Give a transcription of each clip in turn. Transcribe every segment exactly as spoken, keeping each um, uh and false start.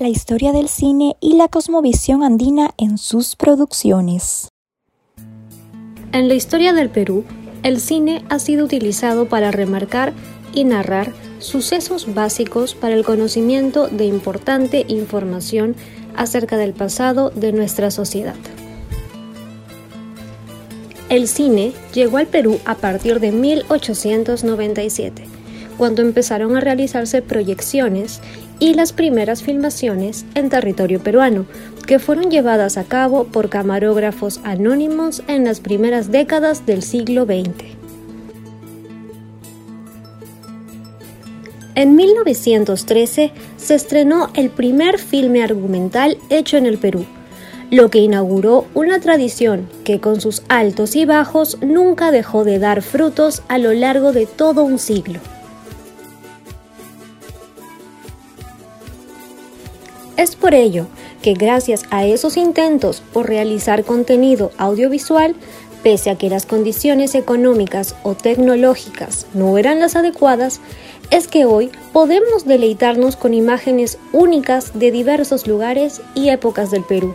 la historia del cine y la cosmovisión andina en sus producciones. En la historia del Perú, el cine ha sido utilizado para remarcar y narrar sucesos básicos para el conocimiento de importante información acerca del pasado de nuestra sociedad. El cine llegó al Perú a partir de mil ochocientos noventa y siete, cuando empezaron a realizarse proyecciones y las primeras filmaciones en territorio peruano, que fueron llevadas a cabo por camarógrafos anónimos en las primeras décadas del siglo veinte. En mil novecientos trece se estrenó el primer filme argumental hecho en el Perú, lo que inauguró una tradición que con sus altos y bajos nunca dejó de dar frutos a lo largo de todo un siglo. Es por ello que gracias a esos intentos por realizar contenido audiovisual, pese a que las condiciones económicas o tecnológicas no eran las adecuadas, es que hoy podemos deleitarnos con imágenes únicas de diversos lugares y épocas del Perú.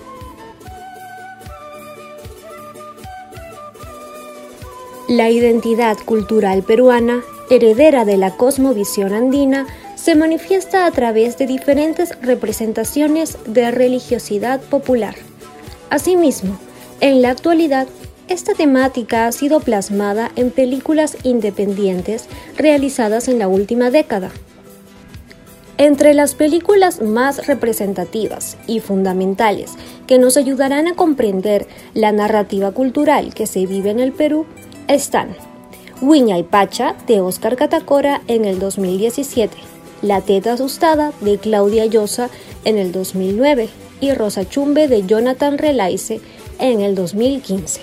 La identidad cultural peruana, heredera de la cosmovisión andina, se manifiesta a través de diferentes representaciones de religiosidad popular. Asimismo, en la actualidad, esta temática ha sido plasmada en películas independientes realizadas en la última década. Entre las películas más representativas y fundamentales que nos ayudarán a comprender la narrativa cultural que se vive en el Perú están Huiña y Pacha de Óscar Catacora en el dos mil diecisiete, La teta asustada de Claudia Llosa en el dos mil nueve y Rosa Chumbe de Jonathan Relaise en el dos mil quince.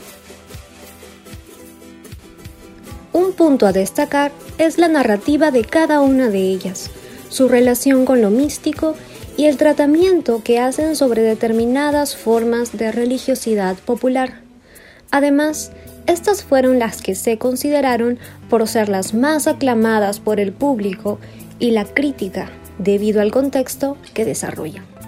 Un punto a destacar es la narrativa de cada una de ellas, su relación con lo místico y el tratamiento que hacen sobre determinadas formas de religiosidad popular. Además, estas fueron las que se consideraron por ser las más aclamadas por el público y la crítica debido al contexto que desarrollan.